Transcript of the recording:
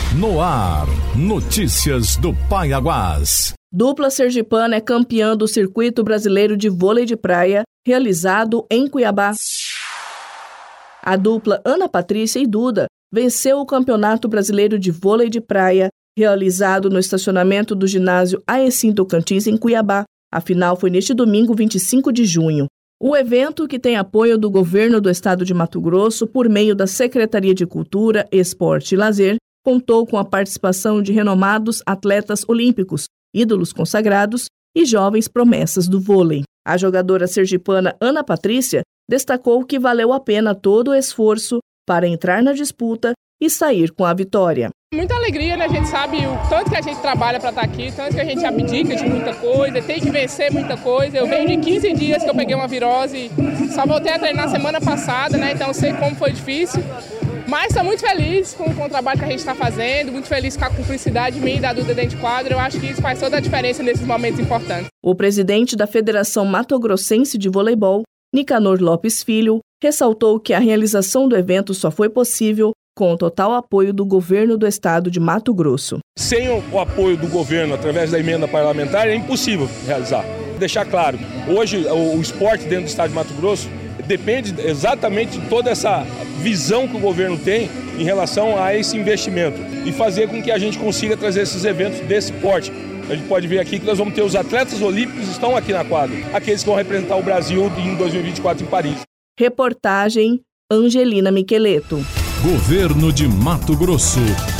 No ar, notícias do Paiaguás. Dupla sergipana é campeã do Circuito Brasileiro de Vôlei de Praia, realizado em Cuiabá. A dupla Ana Patrícia e Duda venceu o Campeonato Brasileiro de Vôlei de Praia, realizado no estacionamento do ginásio Aecim Tocantins, em Cuiabá. A final foi neste domingo, 25 de junho. O evento, que tem apoio do governo do estado de Mato Grosso por meio da Secretaria de Cultura, Esporte e Lazer, contou com a participação de renomados atletas olímpicos, ídolos consagrados e jovens promessas do vôlei. A jogadora sergipana Ana Patrícia destacou que valeu a pena todo o esforço para entrar na disputa e sair com a vitória. Muita alegria, né? A gente sabe o tanto que a gente trabalha para estar aqui, tanto que a gente abdica de muita coisa, tem que vencer muita coisa. Eu venho de 15 dias que eu peguei uma virose, só voltei a treinar semana passada, né? Então sei como foi difícil. Mas estou muito feliz com o trabalho que a gente está fazendo, muito feliz com a cumplicidade minha e da Duda dentro de quadro. Eu acho que isso faz toda a diferença nesses momentos importantes. O presidente da Federação Mato-Grossense de Voleibol, Nicanor Lopes Filho, ressaltou que a realização do evento só foi possível com o total apoio do governo do estado de Mato Grosso. Sem o apoio do governo através da emenda parlamentar é impossível realizar. Deixar claro, hoje o esporte dentro do estado de Mato Grosso depende exatamente de toda essa visão que o governo tem em relação a esse investimento e fazer com que a gente consiga trazer esses eventos desse porte. A gente pode ver aqui que nós vamos ter os atletas olímpicos que estão aqui na quadra, aqueles que vão representar o Brasil em 2024 em Paris. Reportagem Angelina Miqueleto. Governo de Mato Grosso.